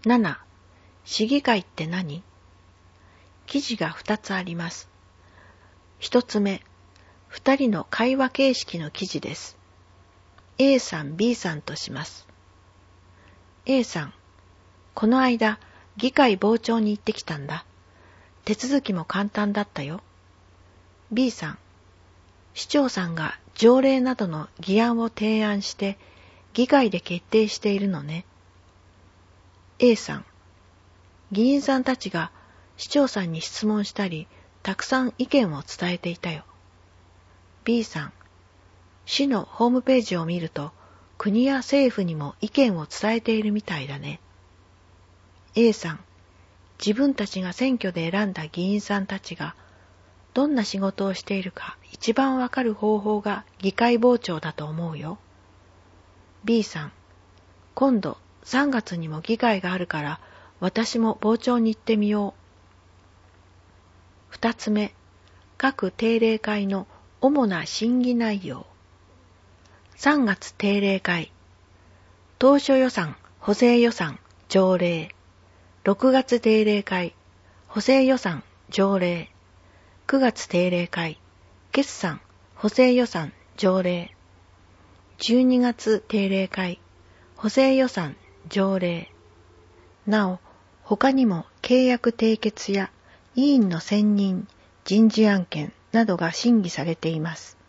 7. 市議会って何？記事が2つあります。1つ目、2人の会話形式の記事です。A さん、B さんとします。A さん、この間、議会傍聴に行ってきたんだ。手続きも簡単だったよ。B さん、市長さんが条例などの議案を提案して、議会で決定しているのね。A さん、議員さんたちが市長さんに質問したり、たくさん意見を伝えていたよ。B さん、市のホームページを見ると、国や政府にも意見を伝えているみたいだね。A さん、自分たちが選挙で選んだ議員さんたちが、どんな仕事をしているか一番わかる方法が議会傍聴だと思うよ。B さん、今度3月にも議会があるから、私も傍聴に行ってみよう。2つ目、各定例会の主な審議内容。3月定例会、当初予算、補正予算、条例。6月定例会、補正予算、条例。9月定例会、決算、補正予算、条例。12月定例会、補正予算、条例。なお、他にも契約締結や委員の選任、人事案件などが審議されています。